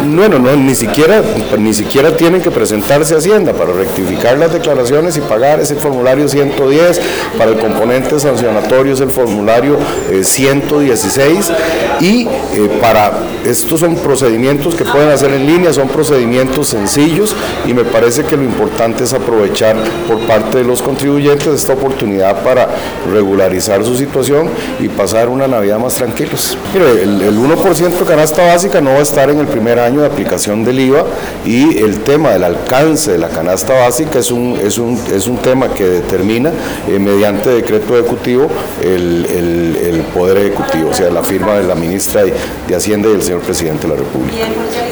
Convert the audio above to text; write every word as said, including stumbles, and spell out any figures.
Bueno, no, ni siquiera, ni siquiera tienen que presentarse a Hacienda para rectificar las declaraciones y pagar ese formulario ciento diez, para el componente sancionatorio es el formulario eh, ciento dieciséis, y eh, para estos son procedimientos que pueden hacer en línea, son procedimientos sencillos, y me parece que lo importante es aprovechar por parte de los contribuyentes esta oportunidad para regularizar su situación y pasar una Navidad más tranquilos. Mire, el, el uno por ciento de canasta básica no va a estar en el primer año de aplicación del I V A, y el tema del alcance de la canasta básica es un, es un, es un tema que determina eh, mediante decreto ejecutivo el, el, el Poder Ejecutivo, o sea, la firma de la ministra de, de Hacienda y del señor Presidente de la República.